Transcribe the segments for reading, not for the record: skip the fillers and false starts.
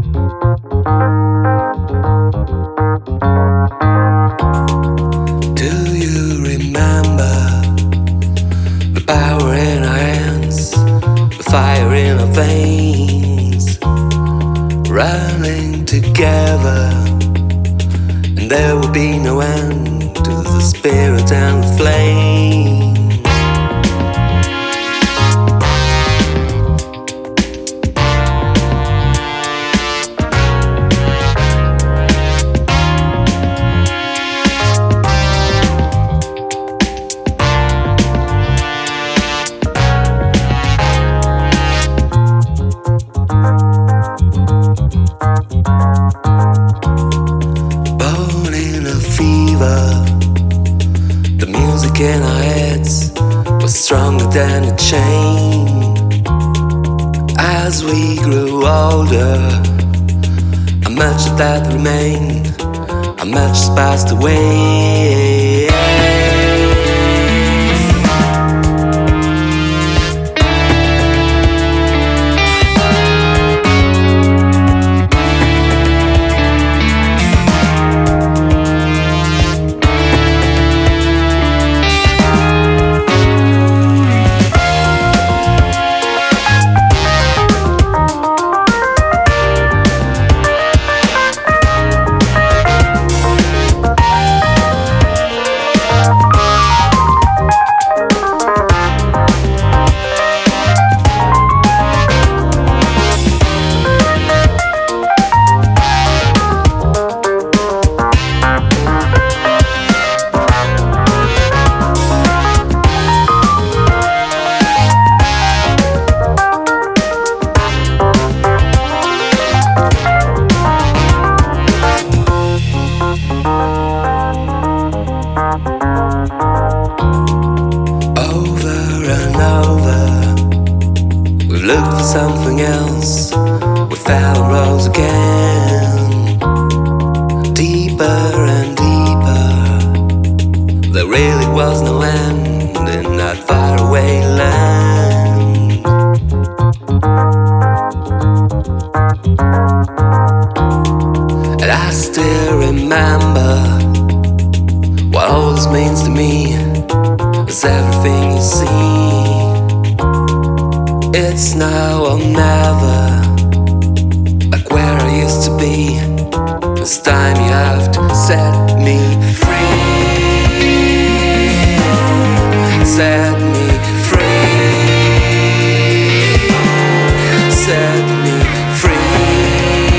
Do you remember the power in our hands, the fire in our veins, running together, and there will be no end to the spirit and the flame. The music in our heads was stronger than a chain. As we grew older, how much of that remained, how much has passed away. Looked for something else, we fell and rose again. Deeper and deeper, there really was no end in that faraway land. And I still remember what all this means to me is everything you see. It's now or never, like where I used to be. This time you have to set me free. Set me free. Set me free.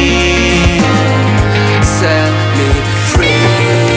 Set me free.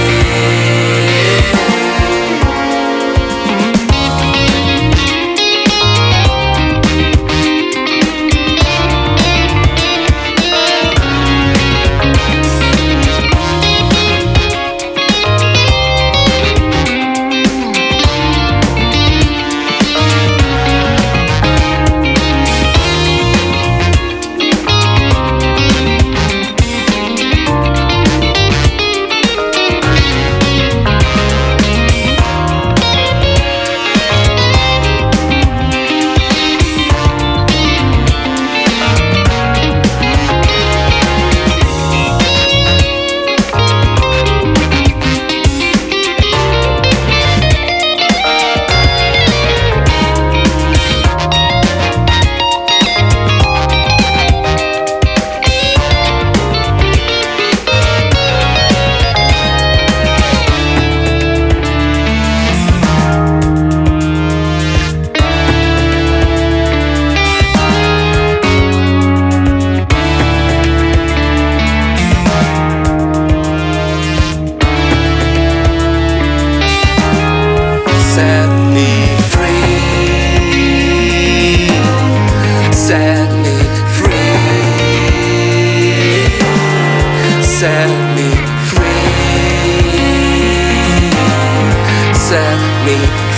Set me free. Set me free. Set me free. Set me free.